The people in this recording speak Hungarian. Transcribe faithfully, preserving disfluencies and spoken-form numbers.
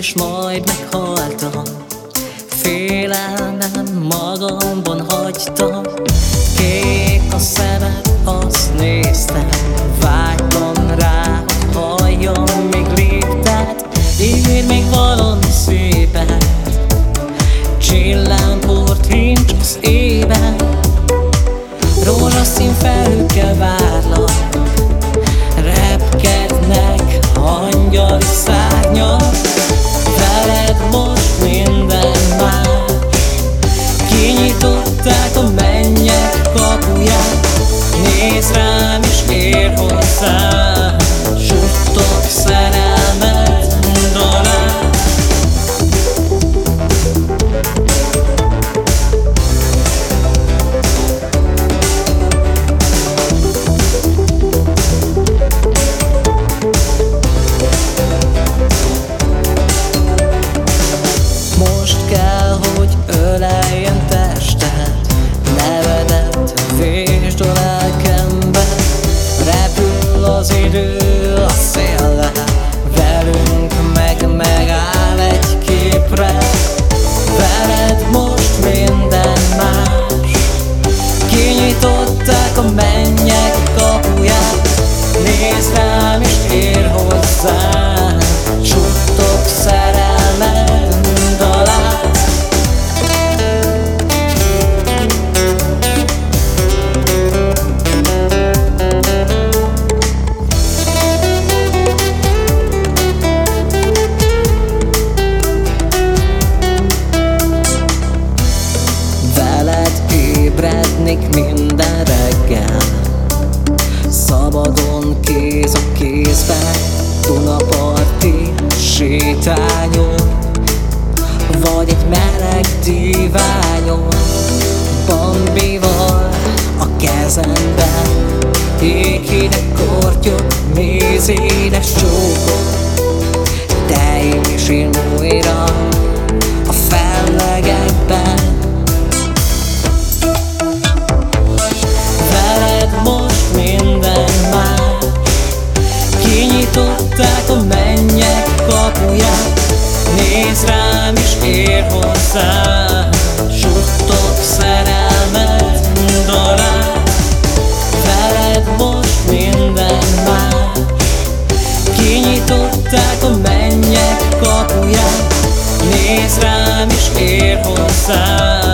és majd meghaltam. Félelmem magamban hagytam. Kék a szemed, azt néztem, vágytam rá, hogy halljam még léptet. Ír még valami szépet, csillámport nincs az ében. Rózsaszín felhőkkel várlak, repkednek angyali szárnyak. Veled most minden más, kinyitották a mennyek kapuját. Nézd rám és ér hozzám, suttog szerelmed dalát. Most kell, hogy öleljen tested, nevedet vésd a lelkembe. Repül az idő a széllel, velünk meg megáll egy képre. Veled most minden más, kinyitották a mennyek kapuját. Nézd rám és ér hozzám, suttog szerelmed dalát. Veled ébrednék minden reggel, szabadon kéz a kézben, Dunaparti sétányon, vagy egy meleg díványon. Bambival a kezemben, éghideg kortyok, mézédes csókok. Te és én újra a fellegekben. Veled most minden más, kinyitották a mennyek kapuját. Nézd rám és ér hozzám, suttog szerelmed dalát. Veled most minden más, kinyitották a mennyek kapuját. Nézd rám és ér hozzám,